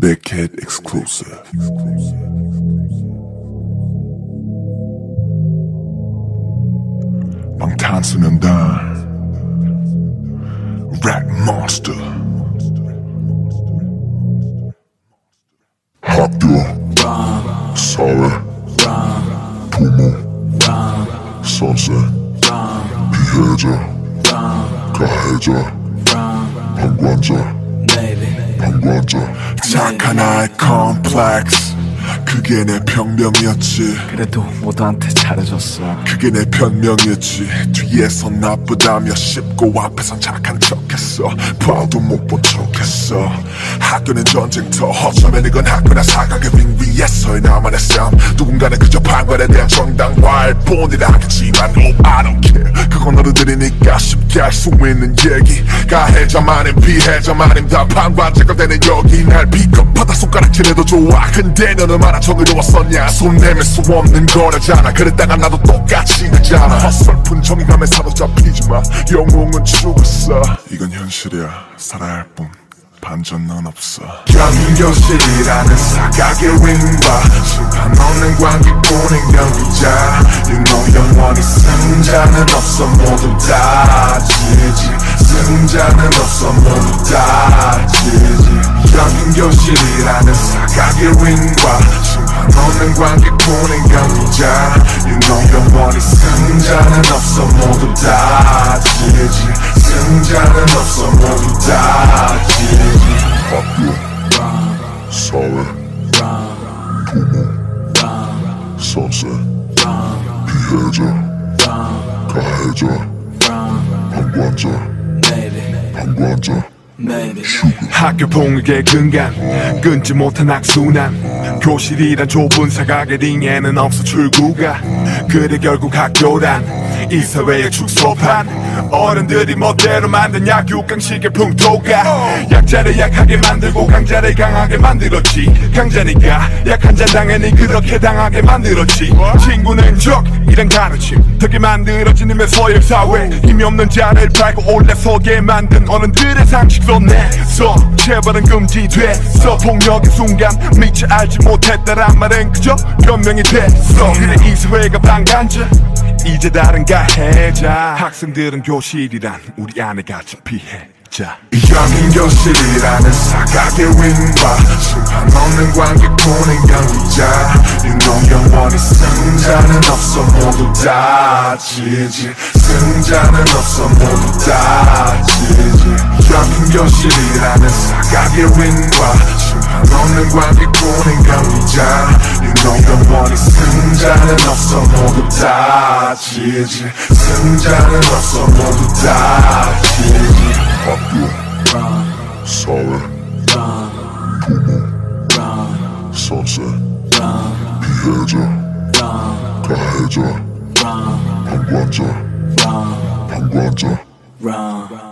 Beckhead exclusive. 방탄소년단 Rap Monster. 학교, 사회, 부모, 선생, 피해자, 가해자, 방관자, 착한 아이 컴플렉스. 그게 내 병명이었지. 그래도 모두한테 잘해줬어. 그게 내 변명이었지. 뒤에선 나쁘다며 씹고 앞에선 착한 척했어. 봐도 못 본 척했어. 학교는 전쟁터, 어쩌면 이건 학교나 사각의 링 위에서의 나만의 삶. 누군가는 그저 판관에 대한 정당화일 뿐이라겠지만 Oh I don't care. 그건 어른들이니까 쉽게 할 수 있는 얘기. 가해자만은 피해자만은 다 판관자가 되는 여기. 날 비겁하다 손가락질해도 좋아. 근데 너는 얼마나 정의로웠었냐. 손 내밀 수 없는 거라잖아. 그랬다가 나도 똑같이 되잖아. 헛설픈 정감에 사로잡히지마. 영웅은 죽었어. 이건 현실이야. 살아야 할 뿐 반전 넌 없어. 경교실이라는 사각의 링바. 심판 없는 관객뿐인 경기자. You know 영원히 승자는 없어. 모두 다 지지. 승자는 없어. 모두 다 지지. 경교실이라는 사각의 링바. 심판 없는 관객뿐인 경기자. You know 영원히 승자는 없어. 모두 다 지지. 승자는 없어. 모두 다 지지. 학교, 사회, 부모, 선생, 피해자, 가해자, 방관자, 학교 폭력의 근간, 끊지 못한 악순환. 교실이란 좁은 사각의 링에는 없어 출구가. 그래 결국 학교란 이 사회의 축소판. 어른들이 멋대로 만든 약육강식의 풍토가 약자를 약하게 만들고 강자를 강하게 만들었지. 강자니까 약한 자 당연히 그렇게 당하게 만들었지. 친구는 적이란 가르침 덕에 만들어진 힘의 서열사회. 힘이 없는 자를 밟고 올라서게 만든 어른들의 상식로 내서 체벌은 금지됐어. 폭력의 순간 미처 알지 못했다란 말은 그저 변명이 됐어. 그래 이 사회가 방관자 이제 다른 가해자. 학생들은 교실이란 우리 안에 갇힌 피해자. 여긴 교실이라는 사각의 링바. 심판 없는 관객뿐인 경기자. You know 영원히 승자는 없어. 모두 다 지지. 승자는 없어. 모두 다 지지. 여긴 교실이라는 사각의 링바. 심판 없는 관객뿐인 경기자. You know 영원히 승자는 없어. 모두 다 지지. 승자는 없어. 모두 다 지지. 학교, 사회, 부모, 선생, 피해자, 가해자, 방관자,